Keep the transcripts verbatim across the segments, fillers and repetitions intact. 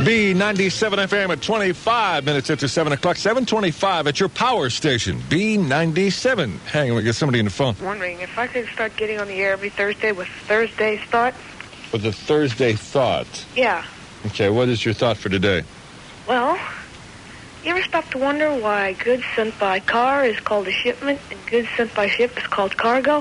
B ninety-seven F M at twenty-five minutes after seven o'clock, seven twenty-five at your power station, B ninety-seven. Hang on, we get somebody on the phone. Wondering if I could start getting on the air every Thursday with Thursday's Thought. With the Thursday Thought? Yeah. Okay, what is your thought for today? Well, you ever stop to wonder why goods sent by car is called a shipment and goods sent by ship is called cargo?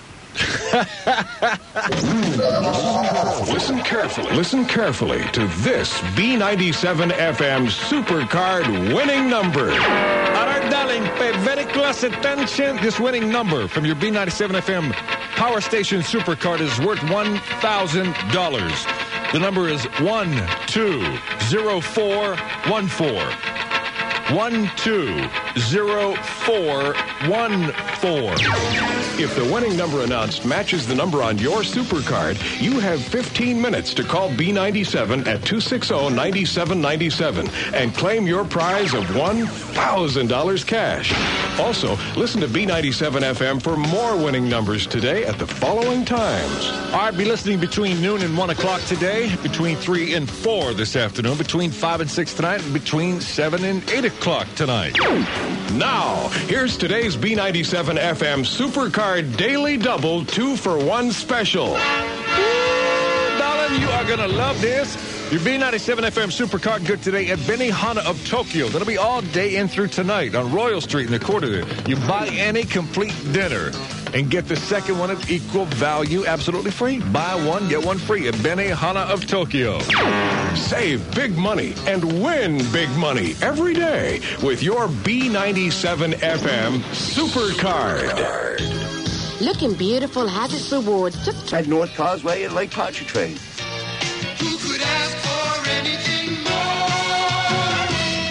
Listen carefully. Listen carefully to this B ninety-seven F M Supercard winning number. All right, darling, pay very close attention. This winning number from your B ninety-seven F M Power Station Supercard is worth one thousand dollars. The number is one two zero four one four. one two zero four one four. If the winning number announced matches the number on your Supercard, you have fifteen minutes to call B ninety-seven at two six zero, nine seven nine seven and claim your prize of one thousand dollars cash. Also, listen to B ninety-seven F M for more winning numbers today at the following times. All right, be listening between noon and one o'clock today, between three and four this afternoon, between five and six tonight, and between seven and eight o'clock tonight. Now, here's today's B ninety-seven F M Supercard Daily Double two for one special. Ooh, darling, you are going to love this. Your B ninety-seven F M Supercard good today at Benihana of Tokyo. That'll be all day in through tonight on Royal Street in the corner there. You buy any complete dinner and get the second one of equal value absolutely free. Buy one, get one free at Benihana of Tokyo. Save big money and win big money every day with your B ninety-seven F M Supercard. Looking beautiful has its rewards. Just at North Causeway and Lake Pontchartrain. Who could ask for anything more?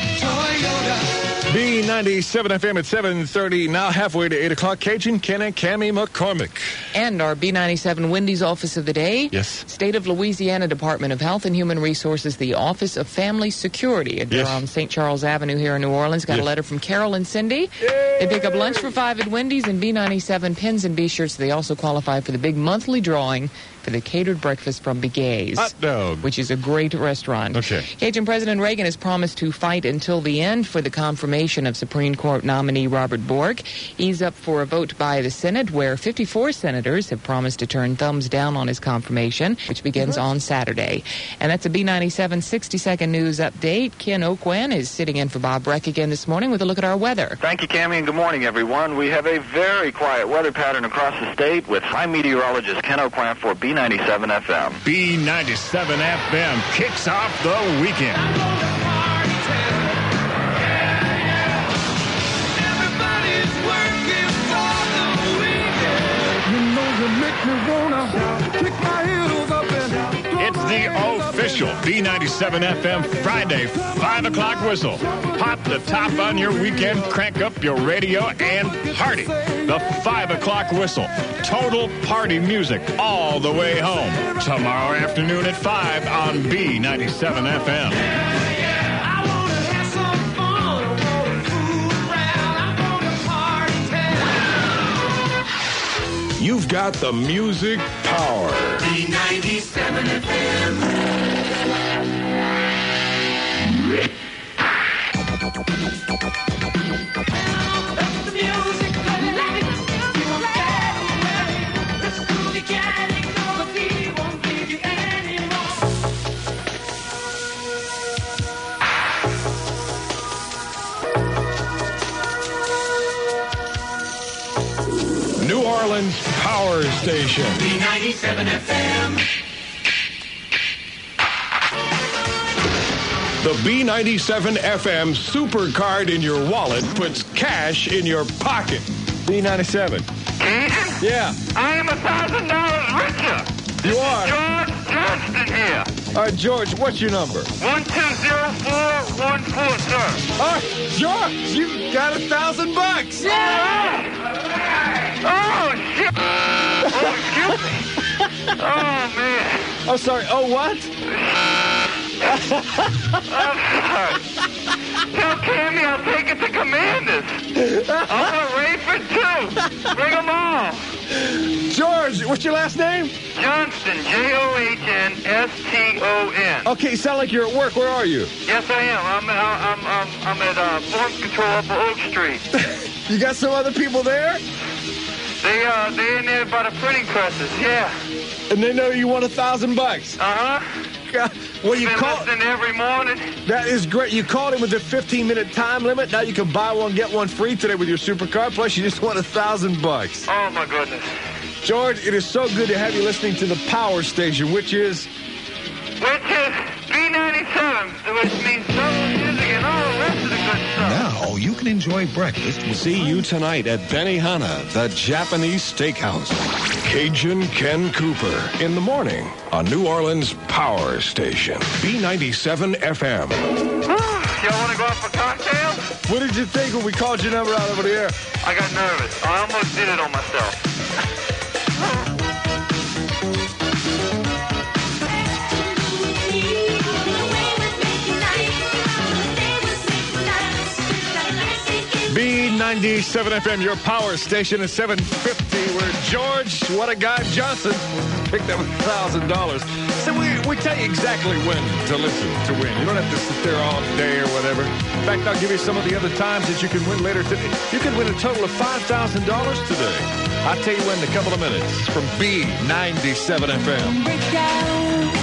Toyota. B ninety-seven F M at seven thirty, now halfway to eight o'clock. Cajun Ken and Cammie McCormick. And our B ninety-seven Wendy's Office of the Day. Yes. State of Louisiana Department of Health and Human Resources, the Office of Family Security. They're Yes. on Saint Charles Avenue here in New Orleans. Got Yes. a letter from Carol and Cindy. Yay! They pick up lunch for five at Wendy's and B ninety-seven pins and B-shirts. They also qualify for the big monthly drawing for the catered breakfast from Begay's. Hot dog. Which is a great restaurant. Okay. Cajun President Reagan has promised to fight until the end for the confirmation of Supreme Court nominee Robert Bork. He's up for a vote by the Senate, where fifty-four senators have promised to turn thumbs down on his confirmation, which begins on Saturday. And that's a B ninety-seven sixty-second news update. Ken Oakwan is sitting in for Bob Breck again this morning with a look at our weather. Thank you, Cammie, and good morning, everyone. We have a very quiet weather pattern across the state with I'm meteorologist Ken Oakwan for B ninety-seven F M. B ninety-seven F M kicks off the weekend. Everybody's working for the weekend. You know you make me wanna kick my heels up and It's the official B ninety-seven F M Friday five o'clock whistle. Pop the top on your weekend, crank up your radio, and party. The five o'clock whistle. Total party music all the way home. Tomorrow afternoon at five on B ninety-seven F M. I wanna have some fun. I wanna fool around. I wanna party town. You've got the music power. B ninety-seven F M. The music, let it keep ready. Let's do it again. Ignore the beat, won't leave you anymore. New Orleans Power Station. B ninety-seven F M. The B ninety-seven F M Supercard in your wallet puts cash in your pocket. B ninety-seven. Yeah. I am a thousand dollars richer. You are. George Johnston here. All right, George, what's your number? One two zero four one four, sir. All right, George, you got a thousand bucks. Oh, shit. Oh, excuse me. Oh, man. I'm sorry. Oh, what? I'm sorry. Tell Cammy I'll take it to Commanders. I'm going to Rayford, too. Bring them all. George, what's your last name? Johnston, J O H N S T O N. Okay, you sound like you're at work. Where are you? Yes, I am. I'm, I'm, I'm, I'm at uh, Form Control up Oak Street. You got some other people there? They, uh, they in there by the printing presses, yeah. And they know you want a thousand bucks. Uh-huh. God, well, you Been call. listening every morning. That is great. You called him with a fifteen-minute time limit. Now you can buy one, get one free today with your supercar. Plus, you just want a thousand bucks. Oh, my goodness. George, it is so good to have you listening to the Power Station, which is... Which is B ninety-seven, which means soul music and all the rest of the good stuff. Now you can enjoy breakfast. We'll see you tonight at Benihana, the Japanese steakhouse. Cajun Ken Cooper in the morning on New Orleans Power Station. B ninety-seven F M. Y'all want to go out for cocktails? What did you think when we called your number out over the air? I got nervous. I almost did it on myself. B ninety-seven F M, your power station at seven fifty, where George, what a guy, Johnson, picked up one thousand dollars. So we, we tell you exactly when to listen to win. You don't have to sit there all day or whatever. In fact, I'll give you some of the other times that you can win later today. You can win a total of five thousand dollars today. I'll tell you when in a couple of minutes from B ninety-seven F M.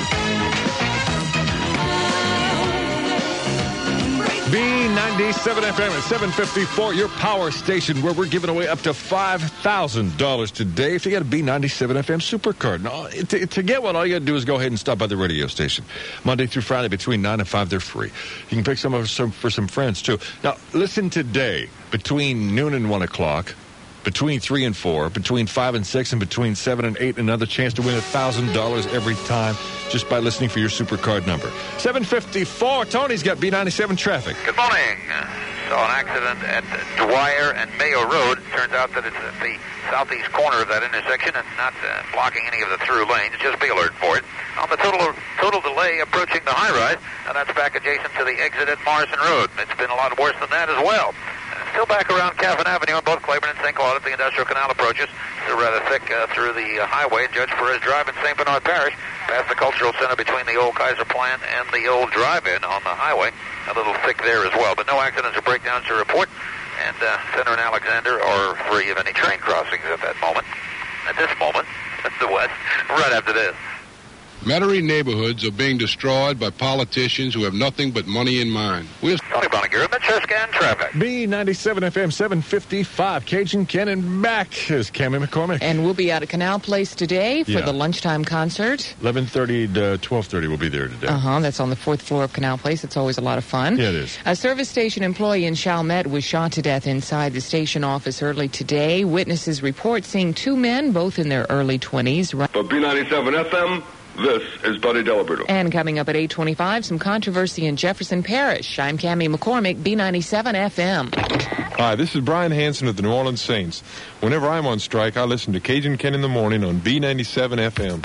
B ninety-seven F M at seven fifty-four, your power station, where we're giving away up to five thousand dollars today if you got a B ninety-seven F M supercard. Now, to, to get one, all you got to do is go ahead and stop by the radio station. Monday through Friday between nine and five, they're free. You can pick some of some for some friends, too. Now, listen today between noon and one o'clock. Between three and four, between five and six, and between seven and eight, another chance to win one thousand dollars every time just by listening for your supercard number. seven fifty-four, Tony's got B ninety-seven traffic. Good morning. Saw an accident at Dwyer and Mayo Road. Turns out that it's at the southeast corner of that intersection and not uh, blocking any of the through lanes. Just be alert for it. On the total total delay approaching the high-rise, and that's back adjacent to the exit at Morrison Road. It's been a lot worse than that as well. Still back around Cavan Avenue on both Claiborne and Saint Claude at the Industrial Canal approaches. Still rather thick uh, through the uh, highway at Judge Perez Drive in Saint Bernard Parish. Past the Cultural Center between the old Kaiser Plant and the old drive-in on the highway. A little thick there as well. But no accidents or breakdowns to report. And uh, Center and Alexander are free of any train crossings at that moment. At this moment, at the west, right after this. Metairie neighborhoods are being destroyed by politicians who have nothing but money in mind. We're Tony Bonnegier, Mid-Scan traffic. B ninety-seven F M, seven fifty-five. Cajun Ken and back is Cammy McCormick. And we'll be out at Canal Place today for Yeah. the lunchtime concert. eleven thirty to twelve thirty will be there today. Uh-huh. That's on the fourth floor of Canal Place. It's always a lot of fun. Yeah, it is. A service station employee in Chalmette was shot to death inside the station office early today. Witnesses report seeing two men, both in their early twenties. For B ninety-seven F M, this is Buddy Delaberto. And coming up at eight twenty-five, some controversy in Jefferson Parish. I'm Cammy McCormick, B ninety-seven F M. Hi, this is Brian Hansen of the New Orleans Saints. Whenever I'm on strike, I listen to Cajun Ken in the morning on B ninety-seven F M.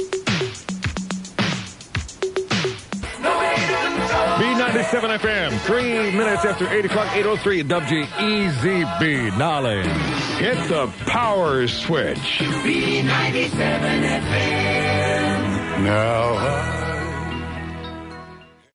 B ninety-seven F M, three minutes after eight o'clock, eight oh three at W G E Z B, Nolly. Hit the power switch. B ninety-seven F M. Now